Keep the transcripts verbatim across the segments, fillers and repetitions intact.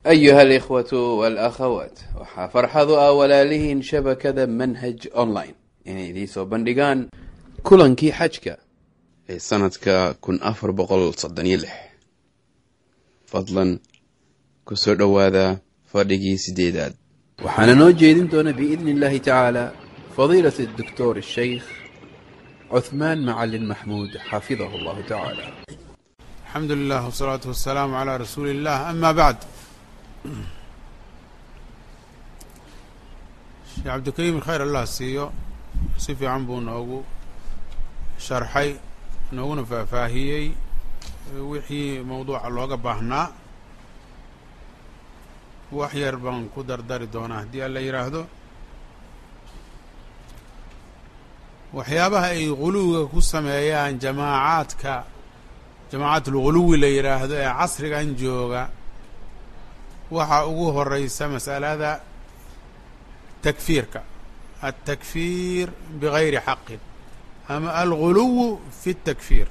أيها الإخوة والأخوات waxaa farxadu ah walaalihiin shabakada manhaj online inay idii soo bandhigaan kulankii xajka ee sanadka kun afar boqol soddon iyo lix fadlan ku soo dhowaada fadhigii sideedaad waxaana noo jeedin doona biidni illaahi tacaala fadiilat الدكتور الشيخ عثمان معلم محمود حفظه الله تعالى. الحمد لله والصلاة والسلام على رسول الله. أما بعد، sheekh cabdikariim khayr allah siiyo si fiican buu noogu sharxay nooguna faahfaahiyey wixii mawduuca looga baahnaa. wax yar baan ku dardari doonaa haddii alla yidhaahdo. waxyaabaha ay guluwiga ku sameeyaan jamaacaadka jamaacaatulguluwi la yidhaahdo ee casrigan jooga, waxaa ugu horeysa mas'alada takfiirka, altakfiir bigayri xaqin ama alguluwu fi اtakfiir.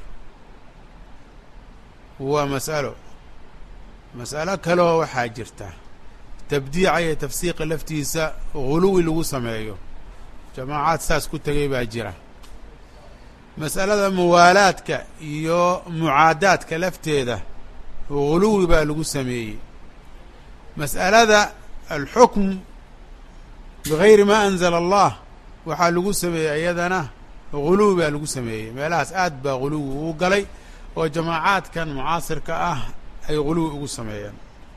waa mas'alo mas'alo kaloo waxaa jirta tabdiica iyo tafsiiqa laftiisa guluwi lagu sameeyo. jamaacaad saas ku tegay baa jira. mas'alada muwaalaadka iyo mucaadaadka lafteeda guluwi baa lagu sameeyey. mas'alada alxukm bigayri ma anzala allah waxaa lagu sameeyey iyadana guluwi baa lagu sameeyey. meelahaas aad baa guluwi ugu galay oo jamaacaadkan mucaasirka ah ay guluwi ugu sameeyeen.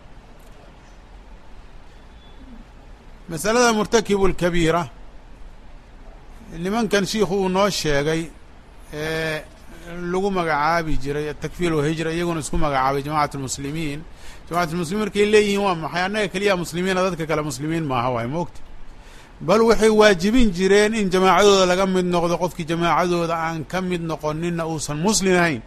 mas'alada murtakibu lkabiira, nimankan shiikhu uu noo sheegay ee lagu magacaabi jiray atakfiir wahijra, iyaguna isku magacaabay jamacat lmuslimiin. jamacat lmuslimiin markay leeyihiin waa maxay? annaga keliya muslimiina, dadka kale muslimiin maaha waay moogta. bal waxay waajibin jireen in jamaacadooda laga mid noqdo. qofkii jamaacadooda aan ka mid noqoninna uusan muslim ahayn.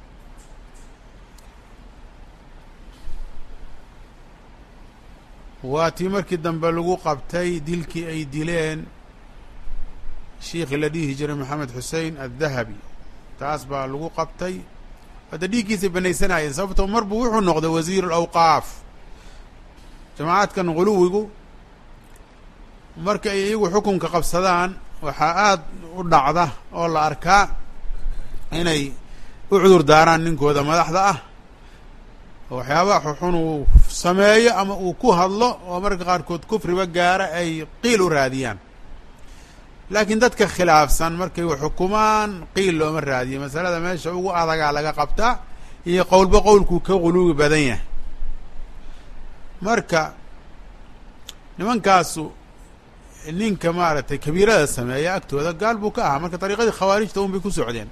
waa tii markii dambe lagu qabtay dilkii ay dileen shiikhi la dhihi jiray maxamed xusein addahabi. taas baa lagu qabtay. hadda dhiiggiisay banaysanaayeen, sababtoo marbu wuxuu noqday wasiir alawqaaf. jamaacadkan guluwigu marka ay iyagu xukunka qabsadaan waxaa aada u dhacda oo la arkaa inay u cudur daaraan ninkooda madaxda ah. waxyaabaha xuxun uu sameeyo ama uu ku hadlo oo marka qaarkood kufriba gaara ay qiil u raadiyaan. laakiin dadka khilaafsan markay xukumaan qiil looma raadiyo. masalada meesha ugu adagaa laga qabtaa iyo qowlba qowlkuu ka guluwi badan yahay. marka nimankaasu ninka maaragtay kabiirada sameeya agtooda gaal buu ka ahaa. marka dariiqadii khawaarijta un bay ku socdeen.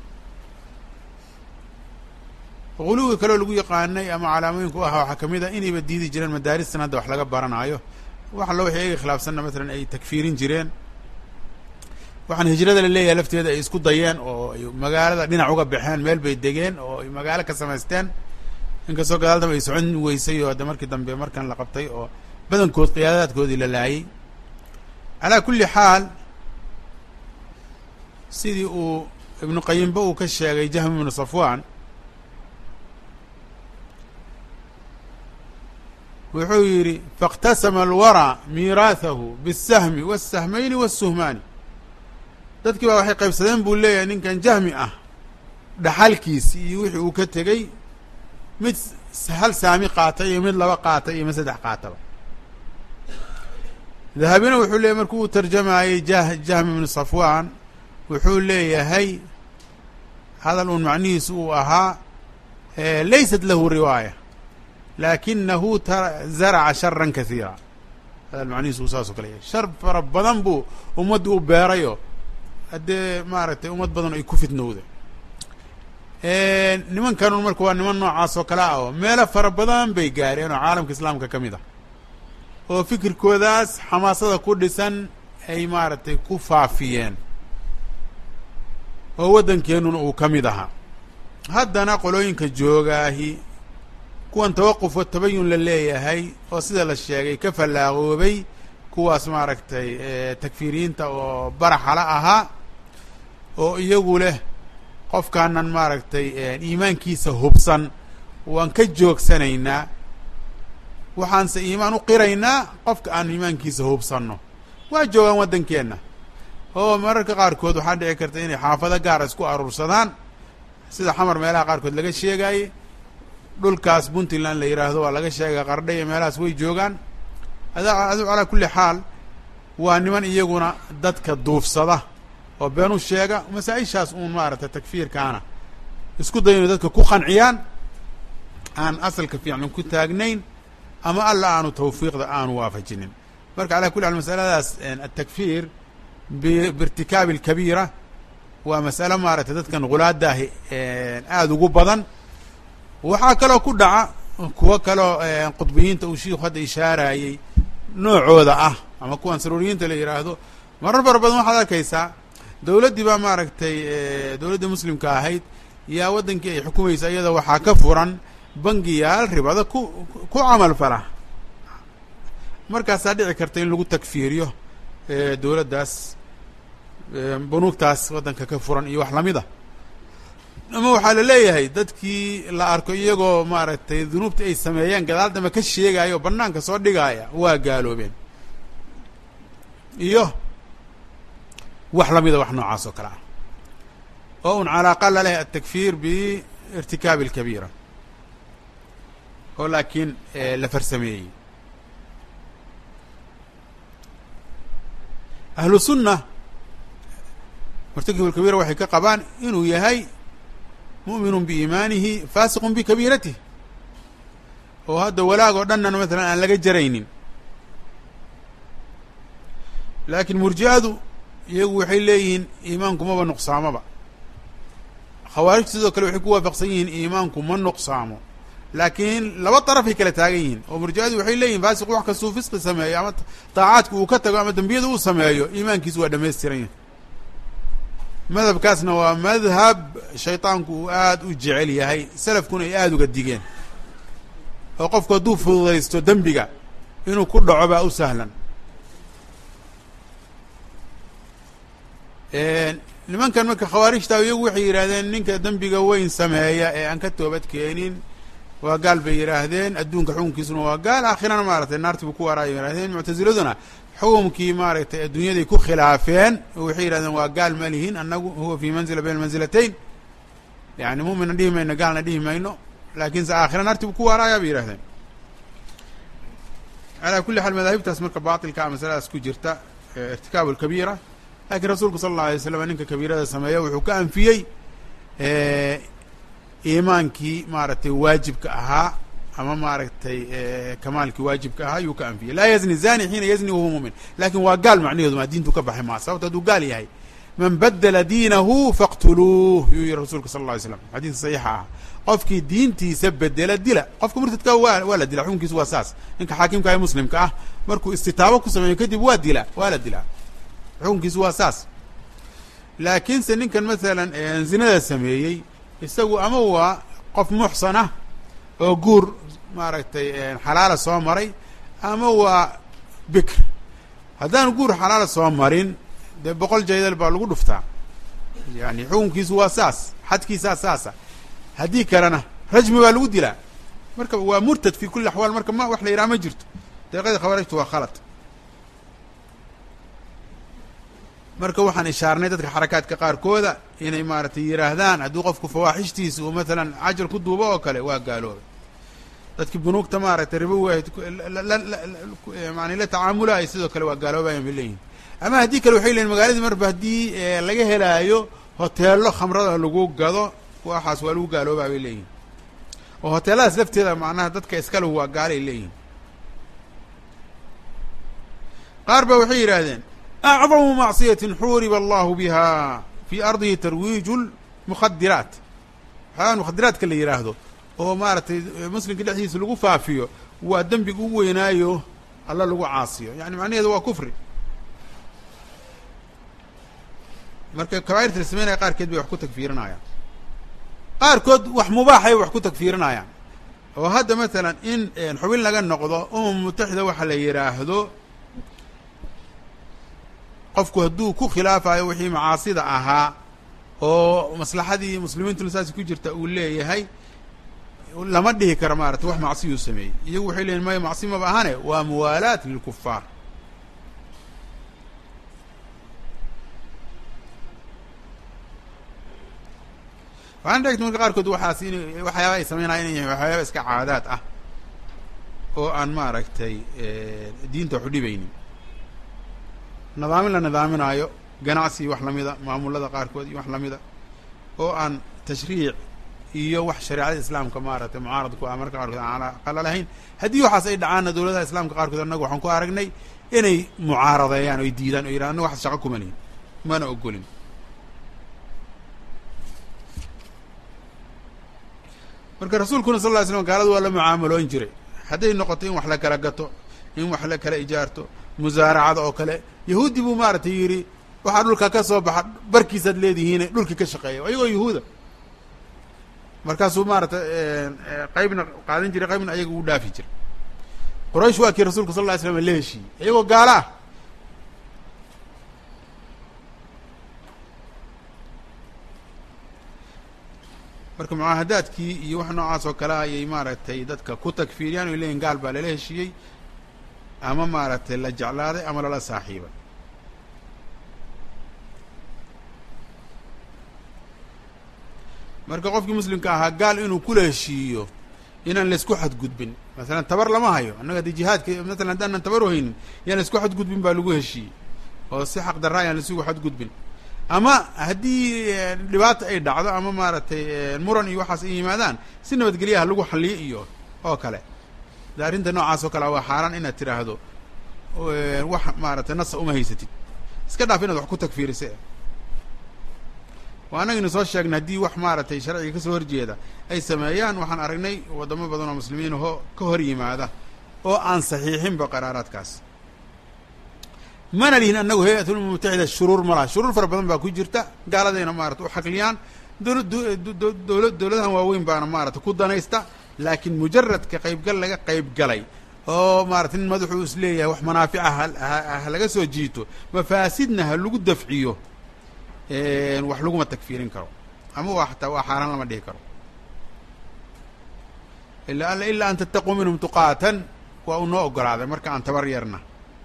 guluwi kaloo lagu yaqaanay ama calaamooyinku u ahaa waxaa kamid ah inayba diidi jireen madaaristan hadda wax laga baranaayo. wax allo waxay iyaga khilaafsanna matalan ay takfiirin jireen. waxaan hijrada la leeyahay lafteeda ay isku dayeen oo ay magaalada dhinac uga baxeen, meel bay degeen oo ay magaalo ka samaysteen. inkastoo gadaal dambe ay socon weysay oo hadda markii dambe markan la qabtay oo badankood qiyaadaadkoodii la laayay. calaa kulli xaal, sidii uu ibnu qayimba uu ka sheegay jahm ibnu safwan, wuxuu yidhi faاktasama alwara miiraahahu biالsahmi wالsahmayni wالsuhmaani. dadkii baa waxay qaybsadeen buu leeyahay ninkan jahmi ah dhaxalkiisi iyo wixii uu ka tegey, mid hal saami qaatay iyo mid laba qaatay iyo mid saddex qaataba. dahabina wuxuu leeyahy markuu u tarjamayey jah jahmi ibnu safwan wuxuu leeyahay hadal uun macnihiisu uu ahaa laysat lahu riwaaya laakinahu zaraca sharan kasiira. hadal macnihiisu uu saas o kale yahay. shar fara badan buu ummaddu u beerayo haddee maaragtay ummad badan ay ku fitnowda. nimankanun marka waa niman noocaas oo kale ah oo meelo fara badan bay gaareen oo caalamka islaamka ka mid ah, oo fikirkoodaas xamaasada ku dhisan ay maaragtay ku faafiyeen, oo waddankeenuna uu ka mid ahaa. haddana qolooyinka joogaahi kuwan tawaquf wa tabayun la leeyahay oo sida la sheegay ka fallaaqoobay, kuwaas maaragtay takfiiriyiinta oo baraxala ahaa oo iyagu leh qofkaanan maaragtay iimaankiisa hubsan waan ka joogsanaynaa waxaanse iimaan u qiraynaa qofka aan iimaankiisa hubsanno. waa joogaan waddankeenna oo mararka qaarkood waxaa dhici karta inay xaafado gaara isku aruursadaan sida xamar meelaha qaarkood laga sheegaaye. dhulkaas puntland la yidhaahdo waa laga sheega qardha iyo meelahaas way joogaan. ada adu calaa kulli xaal waa niman iyaguna dadka duufsada oo been u sheega masaa-ishaas uun maaragtay takfiirkaana isku day inay dadka ku qanciyaan aan asalka fiiclan ku taagnayn ama alla aanu tawfiiqda aanu waafajinin. marka calaa kulli xaal masaladaas atakfiir biirtikaabi alkabiira waa mas'alo maaragtay dadkan gulaadaahi aada ugu badan. waxaa kaloo ku dhaca kuwo kaloo qudbiyiinta uu shiiku hadda ishaarayey noocooda ah ama kuwan saruuriyiinta la yidhaahdo marar fara badan waxaad arkaysaa dawladdii baa maaragtay dawladda muslimka ahayd yaa waddankii ay xukumaysa iyada waxaa ka furan bangiyaal ribada ku ku camal fala. markaasaa dhici karta in lagu takfiiriyo dawladdaas bunuugtaas waddanka ka furan iyo wax lamid a. ama waxaa la leeyahay dadkii la arko iyagoo maaragtay dunuubta ay sameeyeen gadaal dambe ka sheegaya oo banaanka soo dhigaaya waa gaaloobeen iyo wax lamida wax noocaas oo kale ah oo un calaaqa la leh atakfiir biirtikaabi alkabiira oo laakiin la farsameeyey. ahlu sunna murtakib alkabiira waxay ka qabaan inuu yahay mu'minu biiimaanihi faasiqun bikabiiratih oo hadda walaag oo dhannan maalan aan laga jaraynin. laakiin murji'adu iyagu waxay leeyihiin iimaanku maba nuqsaamaba. khawaarijtu sidoo kale waxay ku waafaqsan yihiin iimaanku ma nuqsaamo laakiin laba darafay kala taagan yihiin oo murji'adu waxay leeyihin faasiqu wax kastuu fisqi sameeyo ama daacaadka uu ka tago ama dembiyada uu sameeyo iimaankiisu waa dhamaystiran yahay. madhabkaasna waa madhab shayطaanku uu aada u jecel yahay salafkuna ay aada uga digeen oo qofku hadduu fududaysto dembiga inuu ku dhaco baa u sahlan. nimankan marka khawaarijta iyagu waxay yidhahdeen ninka dembiga weyn sameeya ee aan ka toobad keenin waa gaal bay yidhaahdeen adduunka xukunkiisuna waa gaal aakhirana maaragtay naarti buu ku waraaya yidhahdeen. muctasiladuna xukumkii maaragtay adduunyaday ku khilaafeen oo waxay yidhahdeen waa gaal ma lihin annagu huwa fii manzila bayna manzilatayn yani mu'mina dhihi mayno gaalna dhihi mayno laakiinse aakhira naarti buu ku waaraaya bay yidhahdeen. calaa kulli xaal madaahibtaas marka baatilkaa masaladaas ku jirta irtikaabu alkabiira. laakiin rasuulku sala allahu alay slam ninka kabiirada sameeya wuxuu ka anfiyey iimaankii maaragtay waajibka ahaa ama maaragtay kamaalkii waajibka ahaa yuu ka anfiyey. laa yazni zani xiina yazni wahuwa mumin lakin waa gaal macnaheedu maa diintu ka baxay maa sababto hadduu gaal yahay man badela diinahu faqtuluuh yuu yihi rasuulka sala alla alay slam xadiis saxiixa ah qofkii diintiisa bedela dila. qofka murtadka waa waa la dila xukunkiisu waa saas. ninka xaakimka ee muslimka ah markuu istitaabo ku sameeyo kadib waa dila waa la dilaa xukunkiisu waa saas. laakiinse ninkan masalan zinada sameeyey isagu ama waa qof muxsanah oo guur maaragtay xalaala soo maray ama waa bikr. haddaan guur xalaala soo marin dee boqol jaydal baa lagu dhuftaa yani xukunkiisu waa saas xadkiisaa saasa. haddii kalena rajmi baa lagu dilaa. marka waa murtad fi kuli axwaal. marka ma wax la yidhaha ma jirto. dariiqadii khawaarijtu waa khalad. marka waxaan ishaarnay dadka xarakaadka qaarkooda inay maaragtay yidhaahdaan hadduu qofku fawaaxishtiisa uu maalan cajar ku duubo oo kale waa gaaloobay. dadkii bunuugta maaragtay ribo waahid mani la tacaamulaay sidoo kale waa gaaloobayan bay leeyihin. ama haddii kale waxay leyihin magaaladii marba haddii laga helaayo hoteello khamrada lagu gado waxaas waa lagu gaaloobaa bay leeyihin. oo hoteeladaas lafteeda macnaha dadka iskale waa gaalay leeyihin. qaar ba waxay yidhaahdeen acdamu macصiyatin xuriba allahu biha fi ardihi tarwiiju lmukhadiraat waxyaabaa mukhadiraadka la yidhaahdo oo maaragtay muslimka dhexdiisa lagu faafiyo waa dembiga u weynaayo alla lagu caasiyo yani macnaheedu waa kufri. marka kabaa'irta la sameynaya qaarkeed bay wax ku tagfiirinayaan qaarkood wax mubaaxay wax ku tagfiirinayaan oo hadda masalan in xubin laga noqdo umam mutaxida waxa la yidhaahdo qofku hadduu ku khilaafayo wixii macaasida ahaa oo maslaxadii muslimiintuna saasi ku jirta uu leeyahay lama dhihi karo maarata wax macsiyuu sameeyey. iyagu waxay leeyihin maya macsi maba ahane waa muwaalaat lilkufaar. waxaan dhegta marka qaarkood waxaas in waxyaaba ay sameynaya inay yahay waxyaaba iska caadaad ah oo aan maaragtay diinta wax u dhibaynin. nidaamin la nidaaminaayo ganacsi wax lamida maamulada qaarkood iyo wax lamida oo aan tashriic iyo wax shareecada islaamka maaragtay mucaarad ku ah marka qaarkood aan aqala lahayn. haddii waxaas ay dhacaanna dawladaha islaamka qaarkood annaga waxaan ku aragnay inay mucaaradeeyaan oy diidaan o yidhahan annaga waxas shaqo kuma lihin mana ogolin. marka rasuulkuna sal lla ly slam gaalada waa la mucaamaloon jiray. hadday noqoto in wax la kala gato, in wax la kala ijaarto, musaaracada oo kale. yahuudi buu maaragtay yidhi waxaa dhulka ka soo baxa barkiisaad leedihiine dhulkii ka shaqeeya ayagoo yahuuda. markaasuu maaragtay qaybna qaadan jiray qaybna ayaga uu dhaafi jiray. quraysh waa kii rasuulka sal lla ly slam la heshiiyey iyagoo gaala ah. marka mucaahadaadkii iyo wax noocaas oo kale ayay maaragtay dadka ku takfiiriyaan oy leeyihin gaal baa lala heshiiyey ama maaragtay la jeclaaday ama lala saaxiibay. marka qofkii muslimka ahaa gaal inuu kula heshiiyo inaan laisku xadgudbin. masalan tabar lama hayo annaga haddii jihaadka masalan haddaanan tabar uhaynin yaan laisku xadgudbin baa lagu heshiiyey oo si xaq darra ayaan laisugu xadgudbin. ama haddii dhibaata ay dhacdo ama maaragtay muran iyo waxaas ay yimaadaan si nabadgelyaha lagu xalliyo iyo oo kale. de arrinta noocaas oo kale waa xaaraan inaad tiraahdo wax maaragtay nasa uma haysatid, iska dhaaf inaad wax ku takfiirise. waa annagaynu soo sheegnay haddii wax maaragtay sharciga kasoo horjeeda ay sameeyaan waxaan aragnay waddamo badan oo muslimiin aho ka hor yimaada oo aan saxiixinba qaraaraadkaas. mana lihin annagu hay-at ulumam mutaxida shuruur ma laha. shuruur fara badan baa ku jirta gaaladayna maarata u xaqliyaan. dowla dowla dowladahan waaweyn baana maarata ku danaysta. laakiin mujaradka qaybgal laga qayb galay oo maarata nin madaxuu is leeyahay wax manaafica ha laga soo jiito mafaasidna ha lagu dafciyo wax laguma takfiirin karo ama waa xataa waa xaaraan lama dhihi karo. ila ilaa an tattaquu minhum tuqaatan waa uu noo ogolaaday marka aan tabar yarna.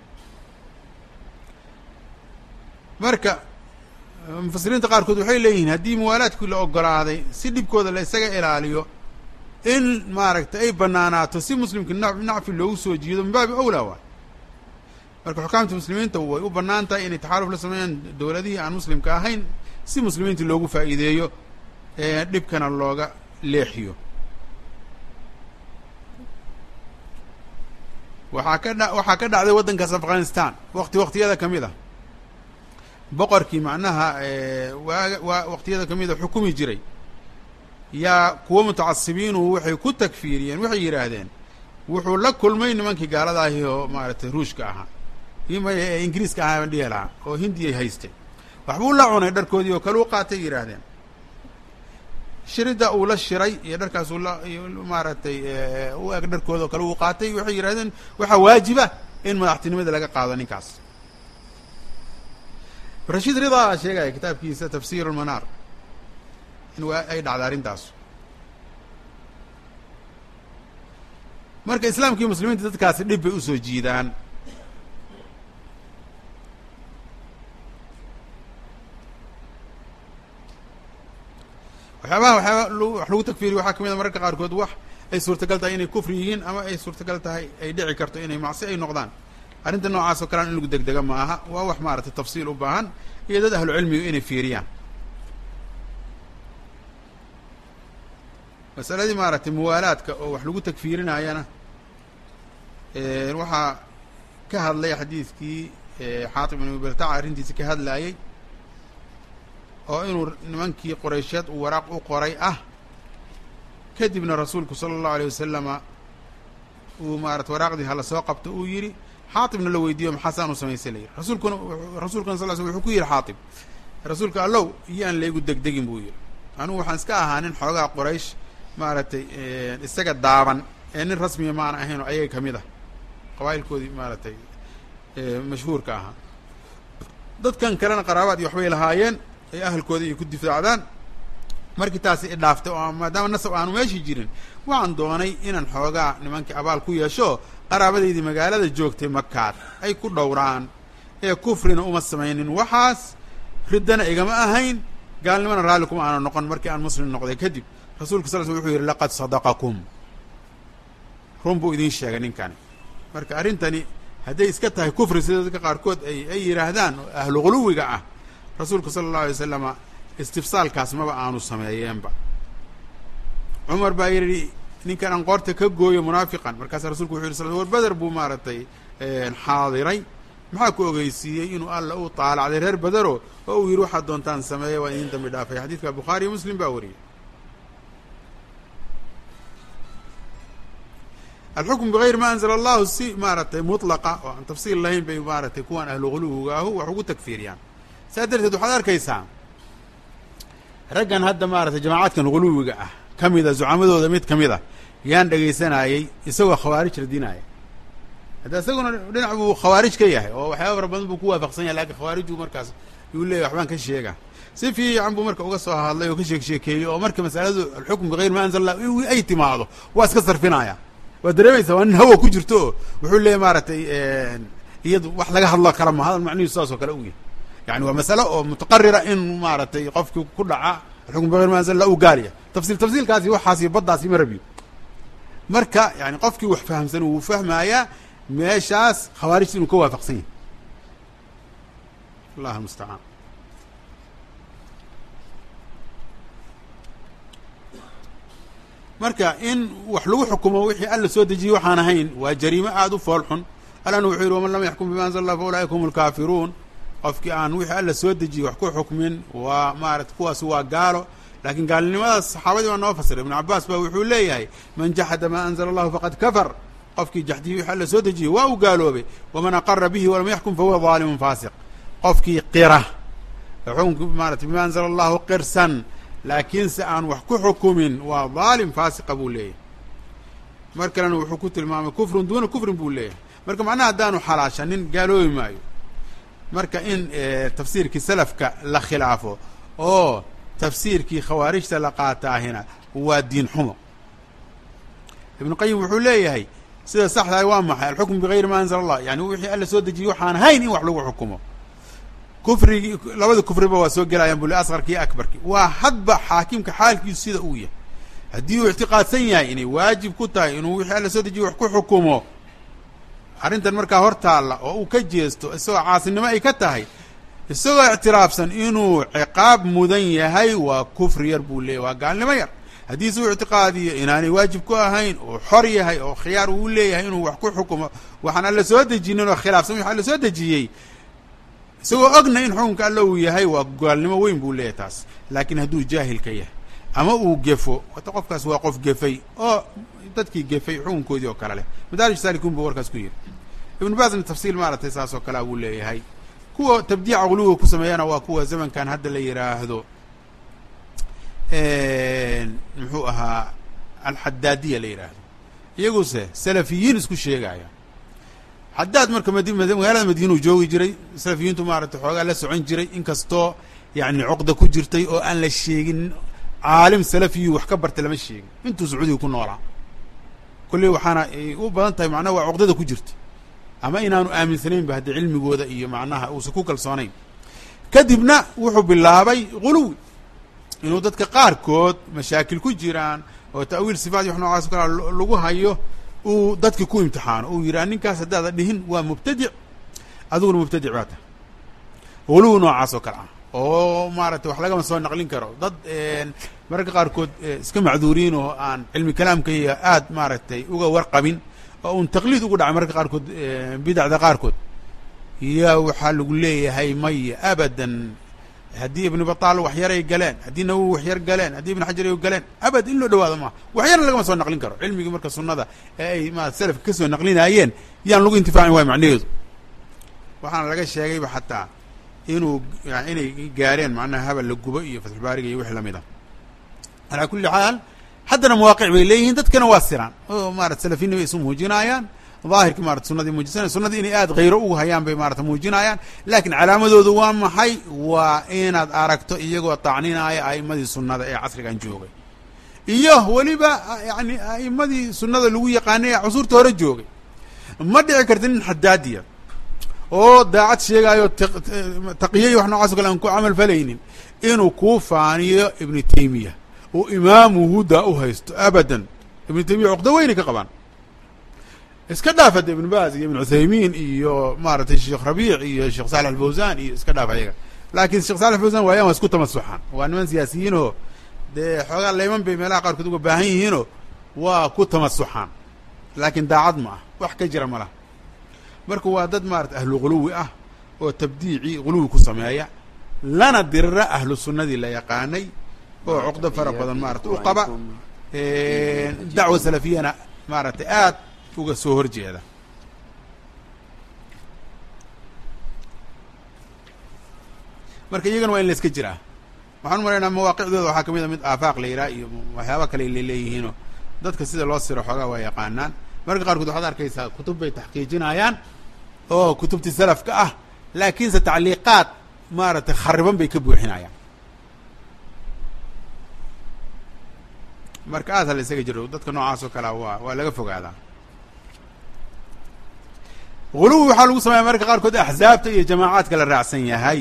marka mufasiriinta qaarkood waxay leeyihiin haddii muwaalaadkii la ogolaaday si dhibkooda la isaga ilaaliyo in maaragtay ay banaanaato si muslimka nacfi loogu soo jiido min baabi awlaa waay. marka xukaamta muslimiinta way u banaan tahay inay taxaaluf la sameeyaan dowladihii aan muslimka ahayn si muslimiinta loogu faa'iideeyo dhibkana looga leexiyo. waxaa ka dha waxaa ka dhacday waddankaas afghanistan wakti waktiyada kamid ah boqorkii macnaha waaga waa waktiyada kamid a xukumi jiray yaa kuwa mutacasibiinu waxay ku takfiiriyeen. waxay yidhaahdeen wuxuu la kulmay nimankii gaalada ahi oo maaragtay ruushka ahaa iyo ingiriiska ahaa baan dhihi lahaa oo hindiyay haystay. waxbuu la cunay dharkoodii oo kale u qaatay yidhaahdeen. shirida uu la shiray iyo dharkaas uu la maaragtay u eg dharkooda oo kale uu qaatay waxay yidhahdeen waxaa waajiba in madaxtinimada laga qaado ninkaas. rashiid ridaa sheegaya kitaabkiisa tafsiir ulmanaar in waa ay dhacda arrintaas. marka islaamka iyo muslimiinta dadkaasi dhib bay usoo jiidaan. waxyaabaha waxyaaba wax lagu takfiiriyo waxaa kamid a mararka qaarkood wax ay suurtagal tahay inay kufri yihiin ama ay suurtagal tahay ay dhici karto inay macsi ay noqdaan. arrinta noocaas oo kalean in lagu degdega ma aha. waa wax maaragtay tafsiil u baahan iyo dad ahlu cilmiga inay fiiriyaan. masaladii maaragtay muwaalaadka oo wax lagu takfiirinayana waxaa ka hadlay xadiidkii xaatib ibn baltaca arrintiisa ka hadlaayey oo inuu nimankii qoraysheed uu waraaq u qoray ah kadibna rasuulku sala allahu alayh wasalama uu maarata waraaqdii hala soo qabto uu yidhi xaatibna la weydiiyo maxaasaan u samaysay la yidhi rasuulkuna rasuulkuna sal l sl wuxuu ku yidhi xaatib rasuulka allow iyo aan laygu degdegin buu yidhi anugu waxaan iska ahaa nin xoogaa qoraysh maaragtay isaga daaban ee nin rasmiya maana ahayn oo ayaga kamid ah qabaa'ilkoodii maaragtay mashhuurka ahaa dadkan kalena qaraabaad iyo waxbay lahaayeen ay ahalkoodii ay ku difaacdaan markii taasi i dhaaftay oo maadaama nasab aanu meeshii jirin waxaan doonay inaan xoogaa nimankii abaal ku yeesho qaraabadaydii magaalada joogtay makaad ay ku dhowraan ee kufrina uma samaynin waxaas riddana igama ahayn gaalnimana raalli kuma aanu noqon markii aan muslim noqday kadib rasuulka sal l sl wuxuu yidhi laqad sadaqakum run buu idiin sheegay ninkani marka arrintani hadday iska tahay kufri sida dadka qaarkood ay ay yidhaahdaan oo ahlu quluwiga ah rasuulka sala allahu alay wasalama istifsaalkaas maba aanu sameeyeenba cumar baa yidhi ninkan aan qoorta ka gooyo munaafiqan markaasaa rasulku wuxu yidhi sal war beder buu maaragtay xaadiray maxaa ku ogeysiiyey inuu alla u taalacday reer bedero oo uu yidhi waxaad doontaan sameeya waa idin dambi dhaafay xadiidka bukhaariyo muslim baa wariyey alxukm bigayri ma anzala allahu si maaragtay mutlaqa oo aan tafsiil lahayn bay maaragtay kuwaan ahlu quluwiga ahu wax ugu tagfiiriyaan saa darteed waxaad arkaysaa raggan hadda maaragtay jamaacadkan quluwiga ah ka mida zucamadooda mid ka mid a yaan dhegaysanayey isagoo khawaarij radinaya hadda isaguna dhinac buu khawaarij ka yahay oo waxyaaba fara badan buu ku waafaqsan yahay lakin khawaarijgu markaas yuu leeyahy waxbaan ka sheega si fiican buu marka uga soo hadlay oo ka sheek sheekeeyey oo marka masaladu alxukm bigayri ma anzala allah ay timaado waa iska sarfinaya waa dareemaysaa waa nin hawa ku jirto oo wuxuu leeyahy maaragtay iyadu wax laga hadlo kala ma hadal macnihiisu saas oo kale u yahay yani waa masalo oo mutaqarira in maaragtay qofkii ku dhaca alxukm bigayri ma anzala allah u gaaliya tafsiil tafsiilkaasi waxaas iyo baddaasi ma rabiyo marka yani qofkii wax fahamsan wuu fahmayaa meeshaas khawaarijta inuu ka waafaqsan yahay allah mustacaan marka in wax lagu xukumo wixii alla soo dejiyey waxaan ahayn waa jariimo aada u fool xun allana wuxuu yidhi waman lam yaxkum bima anzala allah fa ulaika hum lkaafiruun qofkii aan wixii alla soo dejiyey wax ku xukmin waa maarata kuwaasi waa gaalo laakiin gaalnimadaas saxaabadii baa noo fasiray ibnu cabaas baa wuxuu leeyahay man jaxada maa anzala allahu faqad kafar qofkii jaxdiyey wixii alla soo dejiyey waa uu gaaloobay waman aqara bihi walam yaxkum fahuwa daalimun faasiq qofkii qira xukunki maarata bima anzala allahu qirsan laakiinse aan wax ku xukumin waa daalim faasiqa buu leeyahay mar kalena wuxuu ku tilmaamay kufrun duuna kufrin buu leeyahay marka macnaha haddaanu xalaashanin gaaloobi maayo marka in tafsiirkii salafka la khilaafo oo tafsiirkii khawaarijta la qaataahina waa diin xumo ibnu qayim wuxuu leeyahay sida saxdahay waa maxay alxukm bigayri ma anzala allah yani wixii alla soo dejiyey waxaan hayn in wax lagu xukumo kufrigii labada kufriba waa soo gelayaan buli asqarki iyo akbarki waa hadba xaakimka xaalkiisu sida uu yahay haddii uu ictiqaadsan yahay inay waajib ku tahay inuu wixii alla soo dejiyey wax ku xukumo arrintan markaa hor taalla oo uu ka jeesto isagoo caasinimo ay ka tahay isagoo ictiraafsan inuu ciqaab mudan yahay waa kufri yar buu leeyahy waa gaalnimo yar haddii isagoo ictiqaadiyo inaanay waajib ku ahayn oo xor yahay oo khiyaar uu leeyahay inuu wax ku xukumo waxaan alla soo dejinin oo khilaafsan wixi alla soo dejiyey isagoo ogna in xukunka alla uu yahay waa gaalnimo weyn buu leeyahay taas laakiin hadduu jaahilka yahay ama uu gefo wata qofkaas waa qof gefay oo dadkii gefay xukunkoodii oo kale leh madaarij saalikuun buu warkaas ku yidhi ibnu baasna tafsiil maaragtay saas oo kalea buu leeyahay kuwa tabdiica quluwiga ku sameeyana waa kuwa zamankan hadda la yidhaahdo muxuu ahaa alxadaadiya la yidhaahdo iyaguse salafiyiin isku sheegaya xadaad marka mad magaalada madiinuu joogi jiray salafiyiintu maaragtay xoogaa la socon jiray inkastoo yani cuqda ku jirtay oo aan la sheegin caalim salafiyu wax ka bartay lama sheegin intuu sacuudiga ku noolaa kolley waxaana u badan tahay macnaha waa cuqdada ku jirta ama inaanu aaminsanayn ba hadda cilmigooda iyo macnaha uusan ku kalsoonayn kadibna wuxuu bilaabay guluwi inuu dadka qaarkood mashaakil ku jiraan oo ta'wiil sifaat iyo wax noocaas o kala lagu hayo uu dadki ku imtixaano uu yidhaha ninkaas haddaada dhihin waa mubtadic adiguna mubtadic baa tahay guluwi noocaas oo kale ah oo maaragtay wax lagama soo naqlin karo dad mararka qaarkood iska macduuriin oo aan cilmi kalaamka iyo aad maaragtay uga warqabin oo un taqliid ugu dhacay mararka qaarkood bidacda qaarkood yaa waxaa lagu leeyahay maya abadan haddii ibnu bataal wax yaray galeen haddii nawowi wax yar galeen haddii ibnu xajar ay galeen abad in loo dhawaado maaha wax yarna lagama soo naqlin karo cilmigii marka sunnada ee ay ma salafka ka soo naqlinaayeen yaan lagu intifaacin waayo macnaheedu waxaana laga sheegayba xataa inuu inay gaareen macnaha habal la gubo iyo fatxubaariga iyo wixii lamid ah calaa kulli xaal haddana mawaaqic bay leeyihiin dadkana waa siraan oo maarata salafiinna bay isu muujinaayaan daahirkii maarata sunadii muujisana sunadii inay aada khayro ugu hayaan bay maarata muujinayaan, laakiin calaamadoodu waa maxay? waa inaad aragto iyagoo tacninaya a'imadii sunnada ee casrigan joogay iyo weliba yani a'imadii sunnada lagu yaqaanay ee cusurta hore joogay. ma dhici karta nin xadaadiya oo daacad sheegaayo taqiyay wax noocaas o kale aan ku camal falaynin inuu kuu faaniyo ibnu taymiya oo imaamu huda u haysto abadan. ibnu taymiya cuqdo weyna ka qabaan, iska dhaaf hadda ibn baaz iyo ibn cuthaymiin iyo maaragtay sheekh rabiic iyo sheekh saalex alfawzan iyo iska dhaaf ayaga. laakiin sheekh saalex alfawzan waayaan waa isku tamasuxaan, waa niman siyaasiyiin oo dee xoogaa layman bay meelaha qaarkood uga baahan yihiinoo waa ku tamasuxaan, laakiin daacad ma ah, wax ka jira ma laha. marka waa dad maarata ahlu ghuluwi ah oo tabdiici ghuluwi ku sameeya, lana dirira ahlu sunnadii la yaqaanay oo cuqdo fara badan maarata u qaba, dacwa salafiyana maaragtay aad uga soo horjeeda. marka iyagana waa in la iska jiraa. waxaan u malaynaa mawaaqicdooda waxaa kamid a mid aafaaq la yidhaha iyo waxyaaba kale laleeyihiinoo dadka sida loo siro xoogaa waa yaqaanaan. marka qaarkood waxaad arkaysaa kutub bay taxqiijinayaan oo kutubtii salafka ah, laakiinse tacliiqaad maaragtay khariban bay ka buuxinayaan. marka aad hala isaga jiro dadka noocaas oo kalea waa waa laga fogaadaa. ghuluwi waxaa lagu sameeya marka qaarkood axzaabta iyo jamaacaadka la raacsan yahay,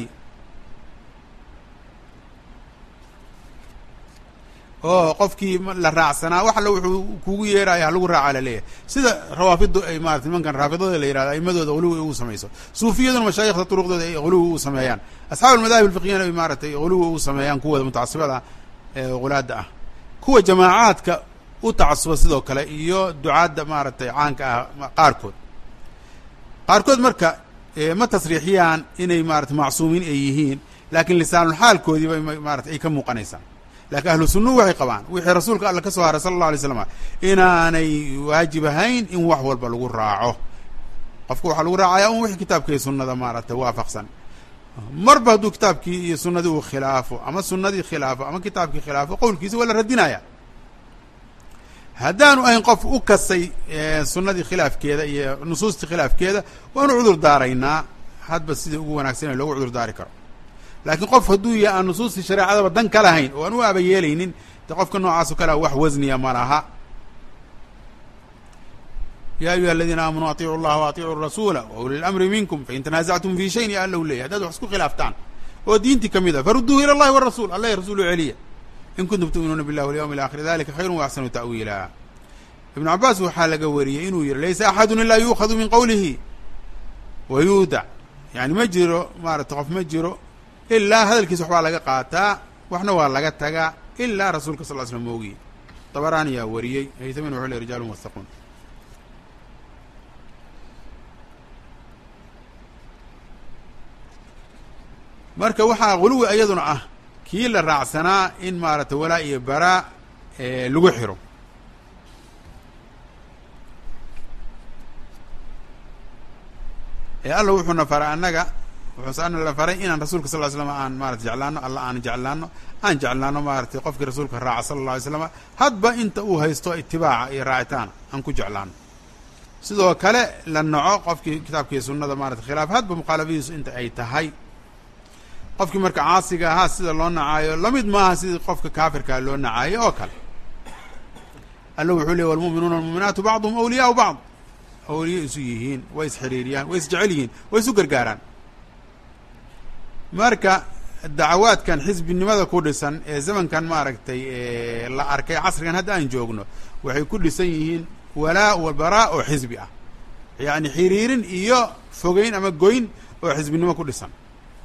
oo qofkii la raacsanaa wax alla wuxuu kugu yeeraya halagu raaca laleeyahay, sida rawaafidu ay maarata nimankan raafidada la yihahdo aimadooda ghuluwi ugu samayso, suufiyaduna mashaayikda turuqdooda ay ghuluwi ugu sameeyaan, asxaab almadaahib alfiqiyana ay maaratay ghuluwi ugu sameeyaan kuwooda mutacasibada ee ghulaada ah. kuwa jamaacaadka u tacasuba sidoo kale iyo ducaadda maaragtay caanka ah qaarkood qaarkood marka ma tasriixiyaan inay maarata macsuumiin ay yihiin, laakiin lisaanulxaalkoodii bay maarata ay ka muuqanaysaa. laakiin ahlu sunnuhu waxay qabaan wixii rasuulka alla ka soo haray sala allahu alay slam inaanay waajib ahayn in wax walba lagu raaco. qofka waxaa lagu raacaya un wixii kitaabka iyo sunnada maaragtay waafaqsan. marba hadduu kitaabkii iyo sunnadii uu khilaafo ama sunnadii khilaafo ama kitaabkii khilaafo qowlkiisa waa la radinaya. haddaanu ahayn qof u kasay sunnadii khilaafkeeda iyo nusuustii khilaafkeeda waanu cudur daaraynaa hadba sidii ugu wanaagsan ee loogu cudur daari karo. laakiin qof hadduu yahay aan nusuustii shareecadaba dan ka lahayn oo aan u aaba yeelaynin de qofka noocaas o kalea wax wasniya ma laha. ya ayuha aladiina aamanuu atiicu llaha wa atiicu rasuula wa uli lamri minkum fain tanaasactum fi shayin ya alla u leyahy haddaad wax isku khilaaftaan oo diintii kamid a farudduuhu ila allahi warasuul allah y rasuulu celiya in kuntum tu'minuuna billahi walyawmi alakhir dalika khayru wa axsanu ta'wiila. ibnu cabaas waxaa laga wariyey inuu yihi laysa axadun ilaa yuukhadu min qowlihi wa yuudac, yani ma jiro maarata qof ma jiro ilaa hadalkiisa waxbaa laga qaataa waxna waa laga tagaa ilaa rasuulka sal l slam moogiye. dabaraani yaa wariyey, haytamin wuxuu le rijaalun wasaquun. marka waxaa ghuluwi iyaduna ah kii la raacsanaa in maaragtay walaa iyo baraa lagu xiro. ee alla wuxuuna faray annaga wuxuuse ana la faray inaan rasuulka sal ly slam aan maarata jeclaano alla aan jeclaano aan jeclaano maaratay qofkii rasuulka raaca sala alla alay slam hadba inta uu haysto itibaaca iyo raacitaana aan ku jeclaano. sidoo kale la naco qofkii kitaabka iyo sunnada maarata khilaaf hadba mukhaalafadiisu inta ay tahay. qofkii marka caasiga ahaa sida loo nacaayo lamid maaha sidii qofka kaafirkaa loo nacaayo oo kale. alla wuxuu leey walmu'minuuna walmu'minaatu bacduhum awliyaau bacd, awliya isu yihiin, way isxiriiriyaan, way isjecel yihiin, way isu gargaaraan. marka dacawaadkan xisbinimada ku dhisan ee zamankan maaragtay la arkay casrigan hadda aan joogno waxay ku dhisan yihiin walaa walbaraa oo xisbi ah, yacni xiriirin iyo fogeyn ama goyn oo xisbinimo ku dhisan.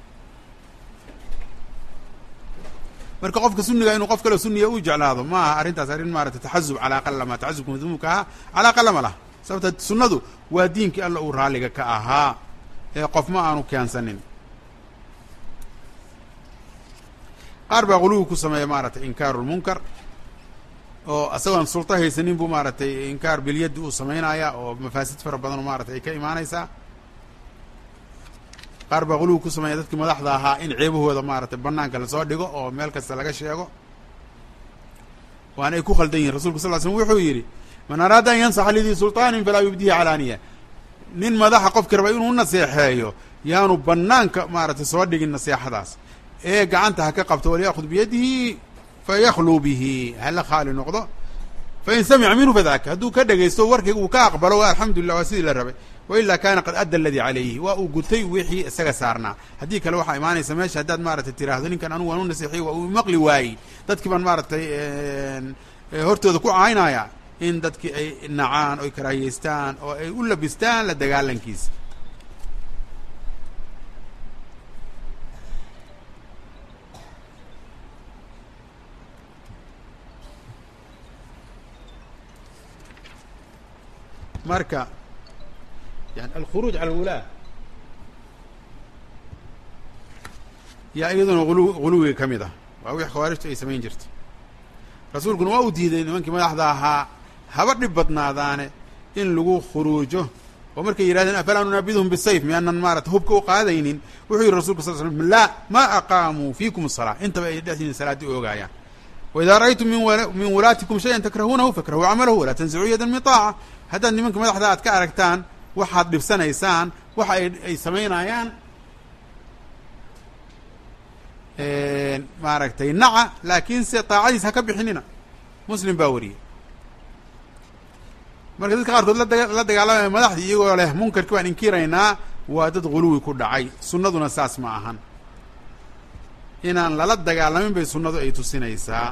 marka qofka sunniga inuu qof kaleo sunniya u jeclaado ma aha arrintaas arrin maarata taxasub calaa qalama taxasubka madmuumka ahaa calaa qalama lah. sababta sunnadu waa diinkii alla uu raalliga ka ahaa ee qof ma aanu keensanin. qaar baa ghuluwi ku sameeya maaragtay inkaaru lmunkar oo isagoon sulto haysanin buu maaragtay inkaar bilyaddi uu samaynaya oo mafaasid fara badan oo maarata ay ka imaanaysaa. qaar baa ghuluwi ku sameeya dadkii madaxda ahaa in ceebahooda maaragtay banaanka lasoo dhigo oo meel kasta laga sheego waana ay ku khaldan yihin. rasulku sal ly slm wuxuu yidhi man araada an yansaxa lidii sulطaanin falaa yubdihi calaaniya nin madaxa qofki raba inuu naseexeeyo yaanu banaanka maaragtay soo dhigin naseexadaas ee gacanta ha ka qabto walyakud biyadihi fayakluu bihi hala khaali noqdo fain samica minhu fadaka hadduu ka dhegaysto warkayga uu ka aqbalo waa alxamdu lilah waa sidii la rabay wailaa kaana qad adda aladii calayhi waa uu gutay wixii isaga saarnaa haddii kale waxaa imaanaysa meesha haddaad maaragtay tiraahdo ninkan anugu waan u naseexiyey waa uu maqli waayey dadkii baan maaragtay hortooda ku caynaya in dadkii ay nacaan oy karaahiyeystaan oo ay u labistaan la dagaalankiisa marka yani alkhuruuj cala alwulaa yaa iyaduna ulu guluwiga ka mid ah waa wix khawaarijtu ay samayn jirtay rasuulkuna waa u diiday nimankii madaxda ahaa haba dhib badnaadaane in lagu khuruujo oo markay yidhahdeen afalaa nunaabiduhum bisayf miyaanan maarata hubka u qaadaynin wuxuu yihi rasulka sal slam laa ma aqaamuu fiikum asalaa intaba ay dhexdiina salaaddii oogaayaan waidaa ra'aytum min wulaatikum shayan takrahuunahu fakrahuu camalahu walaa tansicuu yadan min taaca haddaad nimanka madaxda aad ka aragtaan waxaad dhibsanaysaan waxa ay ay samaynayaan maaragtay naca laakiinse taacadiis ha ka bixinina muslim baa wariyey marka dadka qaarkood lada la dagaalamaya madaxdii iyagoo leh munkarki baan inkiraynaa waa dad guluwi ku dhacay sunnaduna saas ma ahan inaan lala dagaalamin bay sunnadu ay tusinaysaa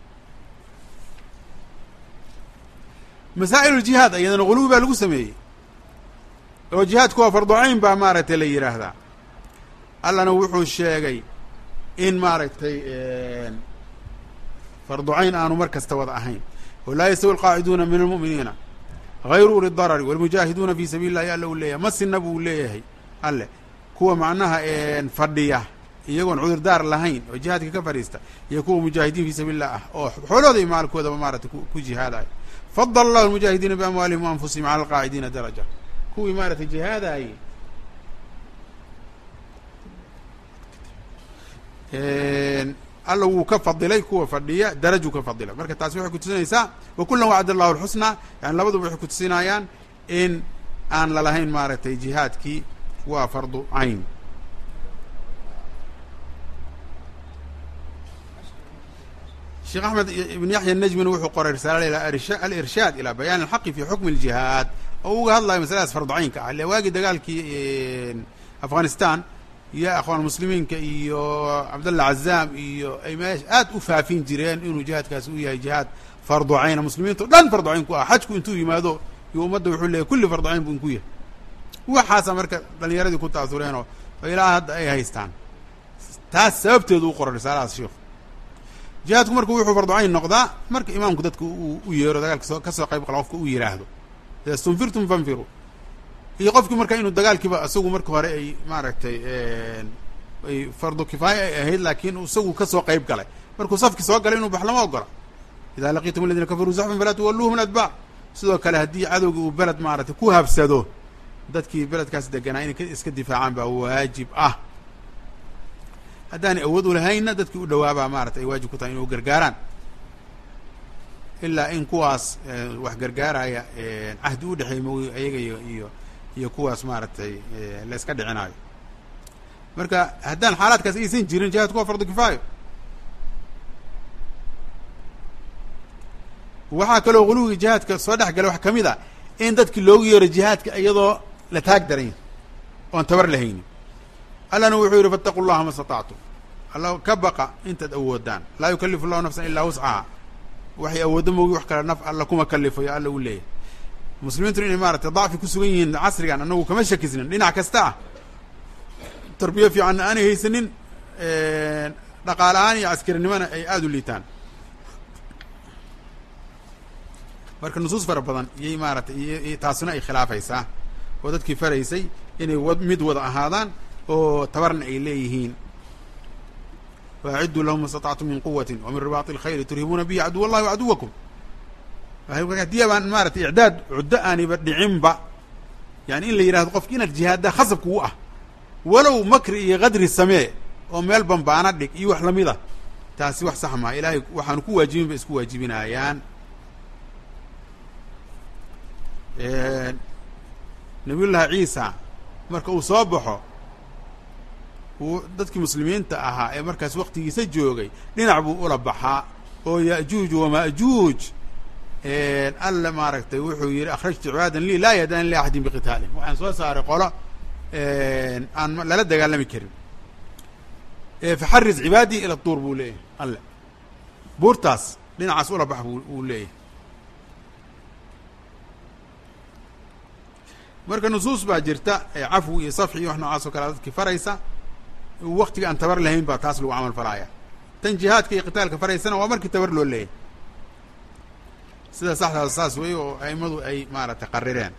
masaa'il jihaad iyadana guluwi baa lagu sameeyey oo jihaadku waa fardu cayn baa maaragtay la yidhaahdaa allana wuxuu sheegay in maaragtay fardu cayn aanu mar kasta wada ahayn walaa yastawi alqaaciduuna min almu'miniina hayru uli darari walmujaahiduuna fi sabiili llahi alla uu leeyahay ma sina buu leeyahay alle kuwa macnaha fadhiya iyagoon cudurdaar lahayn oo jihaadka ka fadhiista iyo kuwa mujaahidiin fi sabiili llah ah oo xoolooda iyo maalkoodaba maaragtay ku jihaadayo fadala allahu almujaahidiina biamwaalihim wa anfusihim cala alqaacidiina daraja kuwii maaragtay jihaadaayey alla wuu ka fadilay kuwa fadhiya darajuu ka fadilay marka taasi waxay kutusinaysaa wa kulan wacd allahu alxusnaa yani labaduba waxay kutusinayaan in aan lalahayn maaragtay jihaadkii waa fardu cayn sheekh axmed ibn yaxya najmina wuxuu qoray risaala ila alirshaad ilaa bayaan alxaqi fi xukmi aljihaad oo uga hadlayo masaladaas fardu caynka ah ile waagii dagaalkii afghanistan iyo akhwaan muslimiinka iyo cabdallah cazaam iyo ay meesha aad u faafin jireen inuu jihaadkaasi u yahay jihaad fardu cayna muslimiinta o dhan fardu cayn ku ah xajku intuu yimaado iyo ummadda wuxuu leeyahy kulli fardu cayn bu inku yahay waxaasa marka dhalinyaradii ku ta'asureenoo ilaa hadda ay haystaan taas sababteedu u qoray risaaladaas sheikhu jihaadku marka wuxuu fardu cayn noqdaa marka imaamku dadka u yeero dagaalka soo ka soo qayb qala qofka u yidhaahdo ida stunfirtum fanfiru iyo qofkii marka inuu dagaalkiiba isagu marka hore ay maaragtay ay fardu kifaaya ay ahayd laakiin isagu kasoo qayb galay markuu safki soo galay inuu bax lama ogola idaa laqiitum aladiina kafaruu zaxfan falaa tuwalluuhum adbac sidoo kale haddii cadowgii uu beled maaragtay ku habsado dadkii beledkaas deganaa inay iska difaacaan baa waajib ah haddaanay awood ulahayna dadkii u dhawaabaa maratay ay waajib ku tahay inay u gargaaraan ilaa in kuwaas wax gargaaraya cahdi u dhexeey ma ayaga iyo iyo iyo kuwaas maaragtay la iska dhicinaayo marka haddaan xaalaadkaas aysan jirin jihaadku waa fardu kifaayo waxaa kaloo guluwigii jihaadka soo dhex galay wax kamid a in dadki loogu yeero jihaadka iyadoo la taag daran oon tabar lahaynin allana wuxuu yidhi fattaqu llaha ma statactum alla ka baqa intaad awoodaan laa yukalifu llahu nafsan ilaa wuscaha waxay awooddo moogi wax kale naf alla kuma kalifayo alla u leeyahay muslimiintuna inay maaragtay dacfi ku sugan yihiin casrigan annagu kama shakisnin dhinac kasta ah tarbiya fiicanna aanay haysanin dhaqaale ahaan iyo caskarinimona ay aada u liitaan marka nusuus fara badan iyay maaragtay iyo taasina ay khilaafaysaa oo dadkii faraysay inay wa mid wada ahaadaan oo tabarna ay leeyihiin waacidduu lahum ma statactum min quwati wa min ribaati alkhayri turhibuuna bihi caduw allahi wa caduwakum haddii abaan maaragtay icdaad cuddo aaniba dhicinba yani in la yidhahdo qofki inaad jihaaddaa khasab kugu ah walow makri iyo qadri samee oo meel bambaana dhig iyo wax lamid a taasi wax sax maa ilaahay waxaanu ku waajibin bay isku waajibinayaan nabiyullaahi ciisa marka uu soo baxo uu dadkii muslimiinta ahaa ee markaas waktigiisa joogay dhinac buu ula baxaa oo ya'juuj wama'juuj alla maaragtay wuxuu yidhi akhrajtu cibaadan lii laa yadaan li axadin biqitaalin waxaan soo saaray qolo aan lala dagaalami karin faxaris cibaadii ila duur buu leeyahay alle buurtaas dhinacaas ula bax buu leeyahay marka nusuus baa jirta cafwi iyo safxi iyo wax noocaas oo kale dadkii faraysa waktiga aan tabar lahayn baa taas lagu camal falaaya tan jihaadka iyo qitaalka faraysana waa markii tabar loo leeyahay sida saxdaas saas wey oo aimadu ay maaragtay qarireen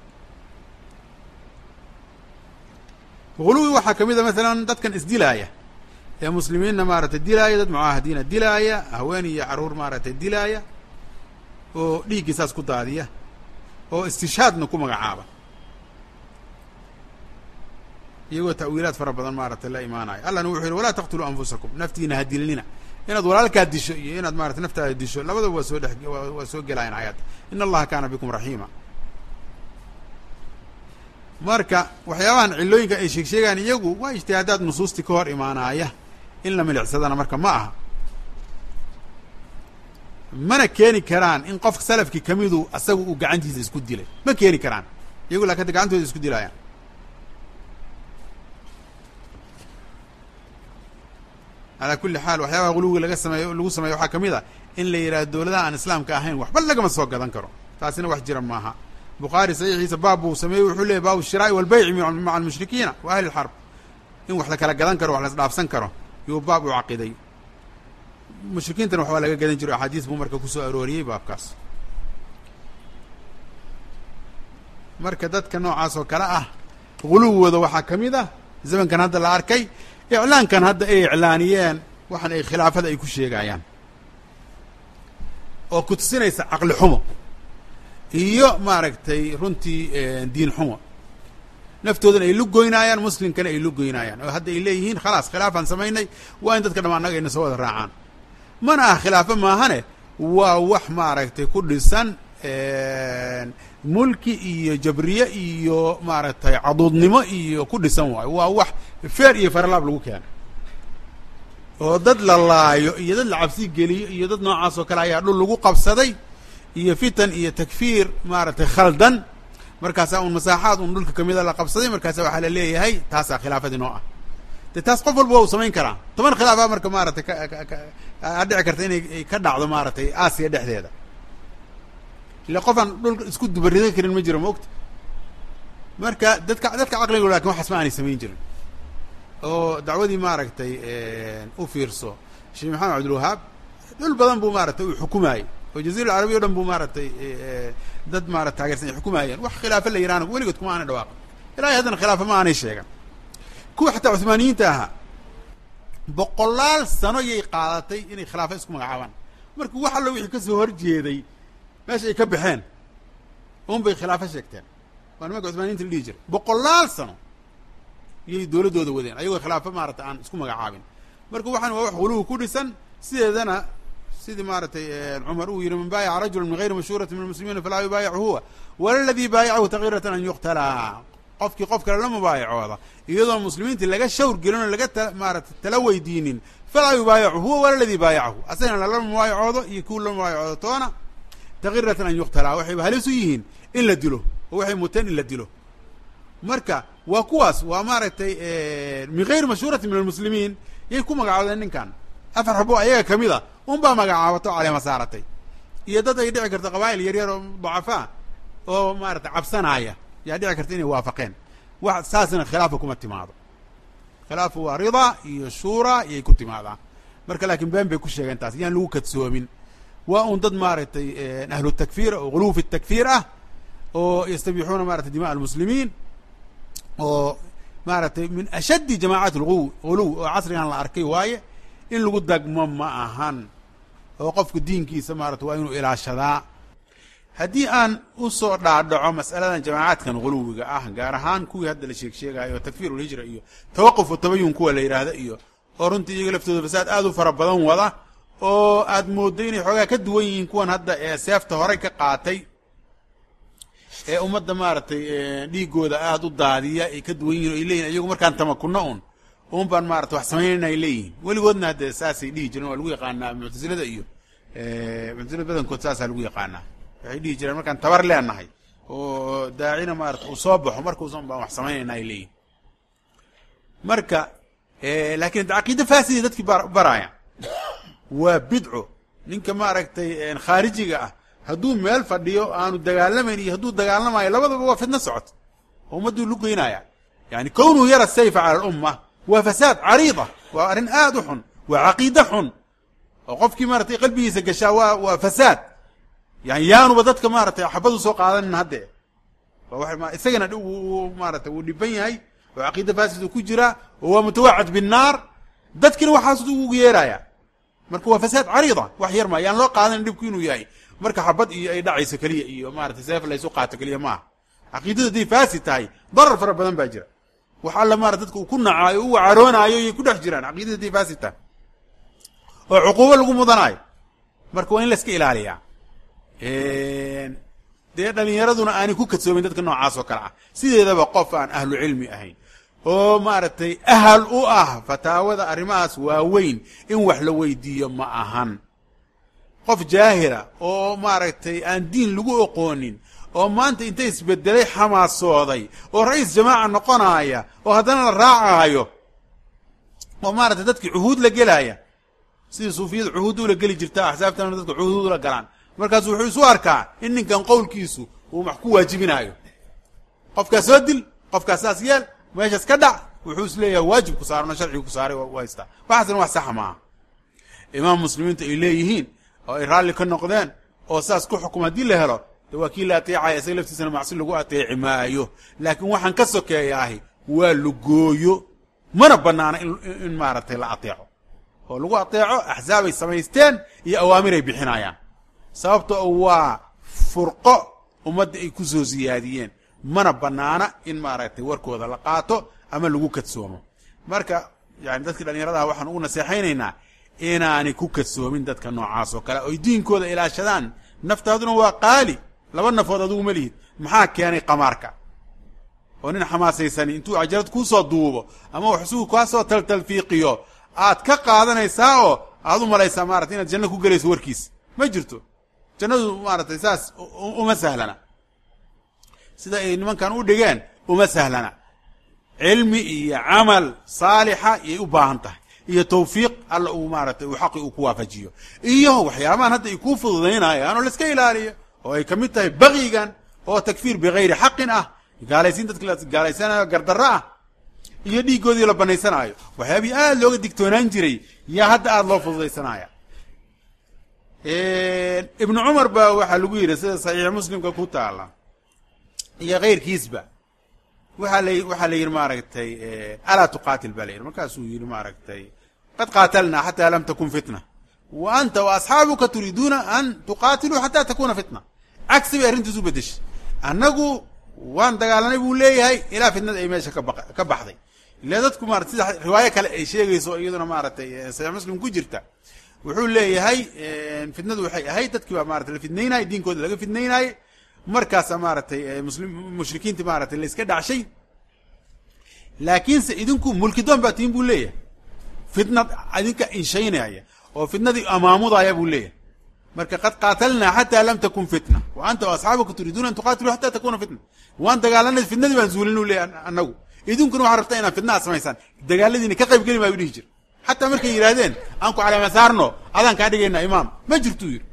guluwi waxaa kamid a masalan dadkan isdilaaya ee muslimiinna maaragtay dilaaya dad mucaahadiina dilaaya haween iyo carruur maaragtay dilaaya oo dhiiggii saas ku daadiya oo istishaadna ku magacaaba iyagoo ta'wiilaad fara badan maaragtay la imaanayo allahna wuxuu yidhi walaa taqtuluu anfusakum naftiina ha dilnina inaad walaalkaa disho iyo inaad maratay naftaada disho labadaba waa soo dhex waa soo gelaayaan aayadda in allaha kaana bikum raxiima marka waxyaabahan cillooyinka ay sheeg sheegaan iyagu waa ijtihaadaad nusuustii ka hor imaanaaya in la milicsadana marka ma aha mana keeni karaan in qofka salafkii kamidu asaga uu gacantiisa isku dilay ma keeni karaan iyagu laakin hadda gacantooda isku dilaayaan calaa kulli xaal waxyaabaha guluwiga laga sameeyo lagu sameeyo waxaa kamid a in la yidhahdo dowladaha aan islaamka ahayn waxba lagama soo gadan karo taasina wax jira maaha bukhaari saxiixiisa baab buu sameeyey wuxuu leeyay baabu shiraa'i walbayci maca almushrikiina wa ahli lxarb in wax la kala gadan karo wax la isdhaafsan karo yuu baab u caqiday mushrikiintana waxbaa laga gadan jiro axaadiis buu marka kusoo arooriyey baabkaas marka dadka noocaas oo kale ah guluwigooda waxaa kamid ah zamankan hadda la arkay iclaankan hadda ay iclaaniyeen waxaan ay khilaafada ay ku sheegayaan oo ku tusinaysa caqli xumo iyo maaragtay runtii diin xumo naftoodana ay lugoynaayaan muslimkana ay lugoynaayaan oo hadda ay leeyihiin khalaas khilaafaan samaynay waa in dadka dhamaan naga ayna soo wada raacaan mana ah khilaafo maahane waa wax maaragtay ku dhisan mulki iyo jabriye iyo maaragtay caduudnimo iyo ku dhisan waayo waa wax feer iyo faralaab lagu keeno oo dad la laayo iyo dad la cabsi geliyo iyo dad noocaas oo kale ayaa dhul lagu qabsaday iyo fitan iyo takfiir maaragtay khaldan markaasaa un masaaxaad un dhulka kamida la qabsaday markaasa waxaa la leeyahay taasaa khilaafadii noo ah de taas qof walba waa u samayn karaa toban khilaafa marka maaragtay kaa dhici karta inay ka dhacdo maaragtay aasiya dhexdeeda ila qofaan dhulka isku dubaridan karin ma jiro maogta marka dadka dadka caqliga lakin waxaas ma aanay samayn jirin oo dacwadii maaragtay u fiirso sheekh maxamed cabdilwahaab dhul badan buu maaragtay uu xukumaayey oo jaziira alcarabiya o dhan buu maaragtay dad maarata taageersan ay xukumaayeen wax khilaafo la yihahna weligood kuma aanay dhawaaqin ilaahay haddana khilaafo ma aanay sheegan kuwa xataa cuhmaaniyiinta ahaa boqolaal sano yay qaadatay inay khilaafo isku magacaabaan marka wax allo wixii kasoo horjeeday meesha ay ka baxeen un bay khilaafo sheegteen waa nimanka cuhmaaniyinta la dhihi jiray boqolaal sano iyay dowladdooda wadeen ayagoo khilaafo maarata aan isku magacaabin marka waxaan waa wax guluwi ku dhisan sideedana sidii maaragtay cumar uu yihi man baayaca rajula min gayri mashhuurati min almuslimiina falaa yubaayachu huwa wala ladii baayacahu takiratan an yuqtalaa qofkii qof kale la mubaayacooda iyadoo muslimiinta laga shawr gelin oo laga ta maarata tala weydiinin falaa yubaayachu huwa wala ladii baayacahu asagana lala mubaayacoodo iyo kuwa la mubaayacoodo toona takiratan an yuqtalaa waxayba halis u yihiin in la dilo oo waxay muteen in la dilo marka waa kuwaas waa maaragtay min gayri mashhuurati min almuslimiin yay ku magacoodeen ninkan afar xabo ayaga kamid a un baa magacaabato caleema saaratay iyo dad ay dhici karto qabaa'il yaryar oo dacafaa oo maarata cabsanaaya yaa dhici karta inay waafaqeen wax saasna khilaafa kuma timaado khilaafu waa ridaa iyo shuuraa iyay ku timaadaa marka laakiin been bay ku sheegeen taas yaan lagu kadsoomin waa un dad maaragtay ahlu takfiir oo guluwi takfiir ah oo yastabixuuna maratay dimaa almuslimiin oo maaragtay min ashaddi jamaacaat lguw guluw oo casrigan la arkay waaye in lagu dagmo ma ahan oo qofku diinkiisa maarata waa inuu ilaashadaa haddii aan usoo dhaadhaco mas'aladan jamaacaadkan guluwiga ah gaar ahaan kuwii hadda la sheeg sheegayo oo takfiir ulhijra iyo tawaquf watabayun kuwa la yidhaahda iyo oo runtii iyaga laftooda fasaad aad u fara badan wada oo aad mooddo inay xoogaa ka duwan yihiin kuwan hadda ee seefta horay ka qaatay ee ummadda maaragtay dhiigooda aada u daadiya ay ka duwan yihin o ay leeyihin iyagu markaan tamakunno un un baan maarata wax samaynayna ay leeyihin weligoodna hadde saasay dhihi jireen waa lagu yaqaanaa muctasilada iyo muctasilada badankood saasaa lagu yaqaanaa waxay dhihi jireen markaan tabar leenahay oo daacina maarata uu soo baxo markuusan baan wax samaynayna ay leeyihin marka laakiin caqiida faasida dadkii baraaya waa bidco ninka maaragtay khaarijiga ah hadduu meel fadhiyo aanu dagaalamayn iyo hadduu dagaalamayo labadaba waa fidno socota oo ummadduu lugeynaya yani kownuhu yara sayfa cala alumma waa fasaad cariida waa arrin aad u xun waa caqiide xun oo qofkii maaratay qalbigiisa gashaa waa waa fasaad yani yaanuba dadka maaratay xabadu soo qaadanin hadde isagana maarata wuu dhiban yahay oo caqiida faasid uu ku jiraa oo waa mutawacad binnaar dadkina waxaas ugu yeeraya marka waa fasaad cariida wax yar ma yaan loo qaadanin dhibku inuu yahay marka xabad iyo ay dhacayso keliya iyo maarata seef laysu qaato keliya maaha caqiidada haday faasid tahay darar fara badan baa jira wax alla maarata dadka uu ku nacaayo u caroonaayo iyay ku dhex jiraan caqiidada haday faasid tahay oo cuquubo lagu mudanaayo marka waa in la iska ilaaliyaa dee dhalinyaraduna aanay ku kadsoomin dadka noocaas oo kale ah sideedaba qof aan ahlu cilmi ahayn oo maaragtay ahal u ah fataawada arrimahaas waaweyn in wax la weydiiyo ma ahan qof jaahira oo maaragtay aan diin lagu oqoonin oo maanta inta isbedelay xamaasooday oo ra-iis jamaaca noqonaaya oo haddana la raacaayo oo maaragtay dadkii cuhuud la gelaya sidii suufiyada cuhuud ula geli jirta axsaabtana dadka cuhuud ula galaan markaasu wuxuu isu arkaa in ninkan qowlkiisu uu wax ku waajibinaayo qofkaas soo dil qofkaas saas yeel meeshaas ka dhac wuxuu is leeyahay waajib ku saarano sharcigu ku saaray waa haystaa waxaasna wax saxa maaha imaam muslimiinta ay leeyihiin oo ay raalli ka noqdeen oo saas ku xukuma haddii la helo de waa kii la ateecaya isaga laftiisana macsi lagu ateeci maayo laakiin waxaan ka sokeeyaahi waa lugooyo mana banaana in maaragtay la ateeco oo lagu ateeco axsaabay samaysteen iyo awaamiray bixinayaan sababto waa furqo ummadda ay ku soo siyaadiyeen mana banaana in maaragtay warkooda la qaato ama lagu kadsoomo marka yani dadkii dhalinyaradaha waxaan ugu naseexaynaynaa inaanay ku kadsoomin dadka noocaas oo kale oy diinkooda ilaashadaan naftaaduna waa qaali laba nafood adugu ma lihid maxaa keenay qamaarka oo nin xamaasaysani intuu cajalad kuusoo duubo ama wax isugu kaasoo taltalfiiqiyo aad ka qaadanaysaa oo aad u malaysaa maratay inaad janno ku gelayso warkiis ma jirto jannadu maaragtay saas uma sahlana sida ay nimankan u dhigeen uma sahlana cilmi iyo camal saalixa iyay u baahan tahay iyo tawfiiq alla uu maaragtay uu xaqi uu ku waafajiyo iyo waxyaabahan hadda ay kuu fududaynayaan oo la iska ilaaliyo oo ay ka mid tahay baqigan oo takfiir bigayri xaqin ah gaalaysiin dadka la gaalaysanayo gardarro ah iyo dhiiggoodii la banaysanaayo waxyaabihii aada looga digtoonaan jiray yaa hadda aada loo fududaysanaya ibnu cumar ba waxaa lagu yidhi sida saxiix muslimka ku taala iyo keyrkiisba waxaa la waxaa la yidhi maaragtay alaa tuqaatil baa la yidhi markaasuu yidhi maaragtay qad qaatalnaa xataa lam takun fitna wa anta wa asxaabuka turiiduuna an tuqaatiluu xataa takuna fitna cagsi bay arrintiisu bedeshay annagu waan dagaalanay buu leeyahay ilaa fitnada ay meesha kaba ka baxday ila dadku maarata sida riwaayo kale ay sheegayso iyaduna maaragtay saxiix muslim ku jirta wuxuu leeyahay fitnadu waxay ahayd dadkii baa maarata la fidnaynayay diinkooda laga fidnaynayay markaasaa maaragtay muslim mushrikiintii maaragtay la iska dhacshay laakiinse idinku mulkidoon baa tihin buu leeyahay fitnad idinka inshaynaya oo fitnadii amaamudaya buu leeyahay marka qad qaatalnaa xataa lam takun fitna wa anta wa asxaabuka turiiduuna an tuqaatiluu xataa takuna fitna waan dagaalanay fitnadii baan zuulin u leeyahay annagu idinkuna waxaa rabtaa inaad fitna aad samaysaan dagaaladiina ka qayb geli maayu dhihi jir xataa markay yidhaahdeen aan ku caleema saarno adaan kaa dhigaynaa imaam ma jirtuu yidhi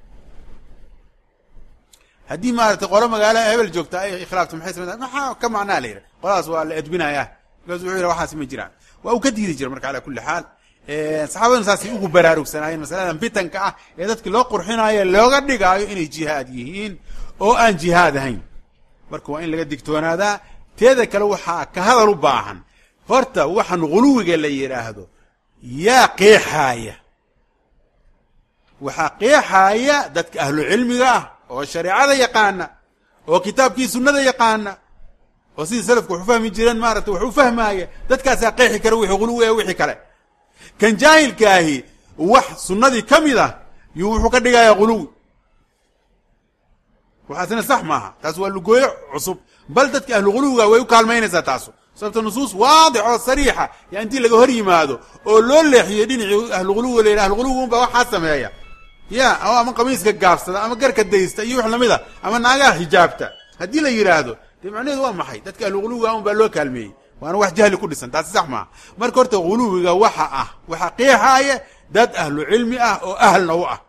haddii maaragtay qolo magaalo hebel joogta ay khilaafto maxay samayn maxaa ka macnaa la yidhi qoladaas waa la edbinayaa markaasu wuxuu yidhi waxaasi ma jiraan waa uu ka diidi jira marka calaa kulli xaal saxaabaduna saasay ugu baraarugsanaayeen masaladan fitanka ah ee dadki loo qurxinaayo looga dhigaayo inay jihaad yihiin oo aan jihaad ahayn marka waa in laga digtoonaadaa teeda kale waxaa ka hadal u baahan horta waxaan ghuluwiga la yidhaahdo yaa qeexaaya waxaa qeexaaya dadka ahlu cilmiga ah oo shareecada yaqaana oo kitaabkii sunnada yaqaana oo sidii salafku wax u fahmi jireen maaragtay wax u fahmaaya dadkaasaa qeexi kara wixii ghuluwi ee wixii kale kan jaahilkaahi wax sunnadii ka mid ah yuu wuxuu ka dhigayaa ghuluwi waxaasina sax maaha taas waa lugooyo cusub bal dadka ahlu quluwiga way u kaalmaynaysaa taasu sababta nusuus waadix oo sariixa yaa intii laga hor yimaado oo loo leexiyey dhinacii ahlu quluwiga la yidhaha ahlu quluwiga unbaa waxaa sameeya ya oo ama qamiiska gaabsada ama garka daysta iyo wax lamid a ama naagaha xijaabta haddii la yidhaahdo dee macnaheedu waa maxay dadka ahlu quluwiga un baa loo kaalmeeyey waana wax jahli ku dhisan taasi sax maaha marka horta quluwiga waxa ah waxa qeexaaya dad ahlu cilmi ah oo ahlna u ah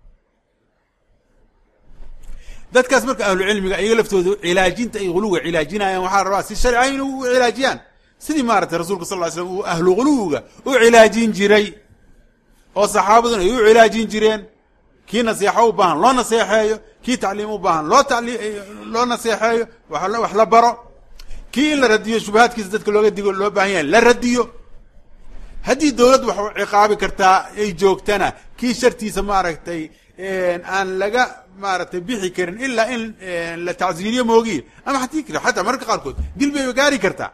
dadkaas marka ahlu cilmiga iyaga laftooda cilaajinta ay quluwiga cilaajinayaan waxaa rabaa si sharci in u cilaajiyaan sidii maaragtay rasuulka sal ly slam uu ahlu quluwiga u cilaajin jiray oo saxaabaduna ay u cilaajin jireen kii naseexo u baahan loo naseexeeyo kii tacliim u baahan loo tali loo naseexeeyo wax la baro kii in la radiyo shubahaadkiisa dadka looga digo loo baahan yahay la radiyo haddii dawlad wax ciqaabi kartaa ay joogtana kii shartiisa maaragtay aan laga maaragtay bixi karin ilaa in la tacsiiriyo moogiye ama hatii kira xataa mararka qaarkood dil bay gaari kartaa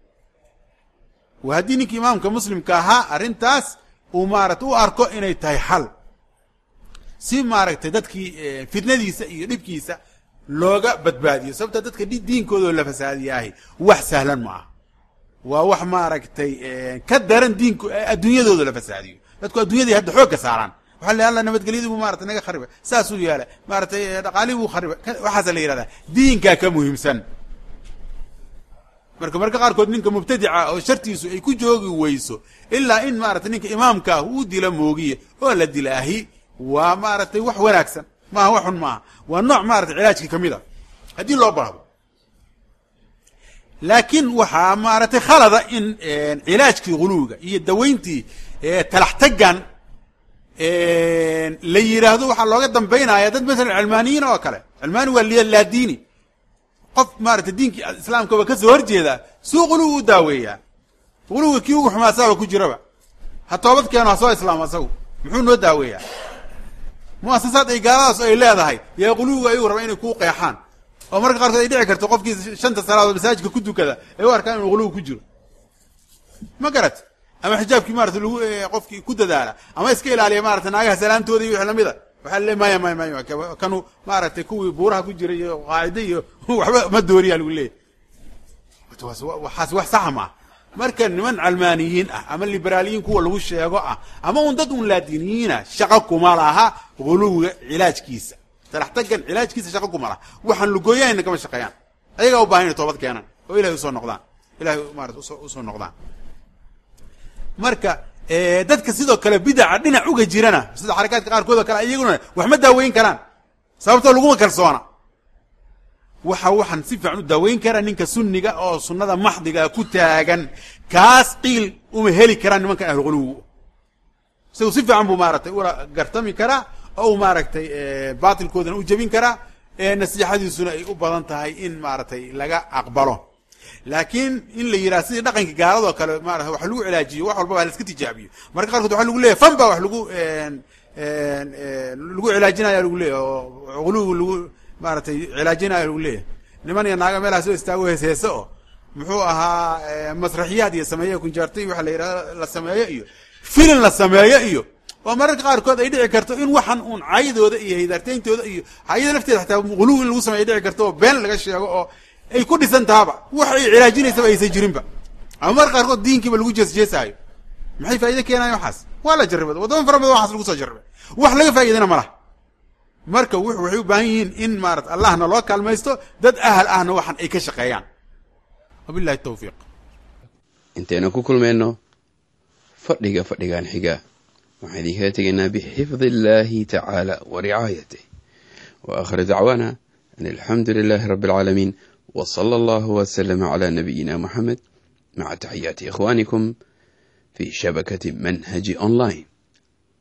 wa haddii ninka imaamka muslimka ahaa arrintaas uu maaragtay u arko inay tahay xal si maaragtay dadkii fitnadiisa iyo dhibkiisa looga badbaadiyo sababta dadka diinkooda la fasaadiyaahi wax sahlan ma aha waa wax maaragtay ka daran diinku adduunyadooda la fasaadiyo dadku adduunyadii hadda xoogga saaraan waxaa la alla nabadgelyadii buu maaragtay naga khariba saasuu yaala maaragtay dhaqaalihii buu khariba waxaasa la yidhahdaa diinkaa ka muhiimsan marka marka qaarkood ninka mubtadica oo shartiisu ay ku joogi weyso ilaa in maaragtay ninka imaamka ah uu dila moogiye oo la dilaahi waa maaragtay wax wanaagsan maaha wax xun maaha waa nooc maaragtay cilaajkii ka mid a haddii loo baahdo laakiin waxaa maaragtay khalada in cilaajkii quluwiga iyo dawayntii talax tagan la yidhaahdo waxaa looga dambaynaya dad masalan cilmaaniyiin oo kale cilmaani waa laadiini qof maaragtay diinkii islaamkaba kasoo horjeeda suu quluwi u daaweeyaa quluwiga kii ugu xumaasaaba ku jiraba ha toobad keeno ha soo islaamo asagu muxuu noo daaweeyaa muasasaad ay gaaladaas ay leedahay yaa quluwiga ayagu raba inay kuu qeexaan oo marka qaarkood ay dhici karto qofkii shanta salaadood masaajidka ku dukada ay u arkaan inuu quluwi ku jiro ma garat ama xijaabkii maarata lagu qofkii ku dadaala ama iska ilaaliya maarata naagaha salaantooda iyo wix lamida waxaa le maya maya maya kanu maaragtay kuwii buuraha ku jira iyo qaacide iyo waxba ma dooriyaa lagu leeyahy waxaas wax saxa maaha marka niman calmaaniyiin ah ama liberaaliyiin kuwa lagu sheego ah ama un dad un laadiniyiina shaqo kuma laha quluwiga cilaajkiisa talax tagan cilaajkiisa shaqo kuma laha waxaan lugooyahayna kama shaqeeyaan ayagaa u bahan inay toobad keenaan oo ilahay usoo noqdaan ilahay maarata usoo noqdaan marka dadka sidoo kale bidaca dhinac uga jirana sida xarakaadka qaarkood oo kale iyaguna wax ma daaweyn karaan sababtoo laguma kalsoona waxa waxaan si fiican u daaweyn karaa ninka sunniga oo sunnada maxdiga ku taagan kaas qiil uma heli karaan nimankan ahlu quluwigu isagu si fiican buu maaragtay ula gartami karaa oo uu maaragtay baatilkoodana u jebin karaa nasiixadiisuna ay u badan tahay in maaragtay laga aqbalo laakiin in la yidhaha sidii dhaqanka gaaladoo kale maarata wax lagu cilaajiyo wax walba waa la iska tijaabiyo marka qaarkood waxa lagu leeyahy fan baa wax lagu lagu cilaajinaya lagu leeyahy oo quluwigu lagu maaragtay cilaajinaya lagu leeyahay niman iyo naaga meelaha soo istaago hees heese oo muxuu ahaa masraxiyaad iyo sameeye kunjaartay waxa la yidhahda la sameeyo iyo filin la sameeyo iyo oo mararka qaarkood ay dhici karto in waxan uun caydooda iyo haydaartayntooda iyo hayada lafteeda xataa quluwi in lagu sameeyo dhici karto oo been laga sheego oo ay ku dhisan tahaba wax ay cilaajinaysaba aysan jirinba ama mararka qaarkood diinkiiba lagu jeesjeesaayo maxay faa'ido keenayan waxaas waa la jarribada waddama fara badan waxaas lagu soo jarribay wax laga faa'iidana ma laha marka waxay u baahan yihiin in maarata allahna loo kaalmaysto dad ahal ahna waxan ay ka shaqeeyaan wabillahi tawfiiq intaynu ku kulmayno fadhiga fadhigan xiga waxaan idinkaga tegaynaa bixifdi illaahi tacaala wa ricaayatih wa aakhiru dacwaana an alxamdu lilaahi rabbi alcaalamiin wa sala allahu wasalama calaa nabiyina moxamed maca taxiyaati ikhwaanikum fi shabakati manhaji online.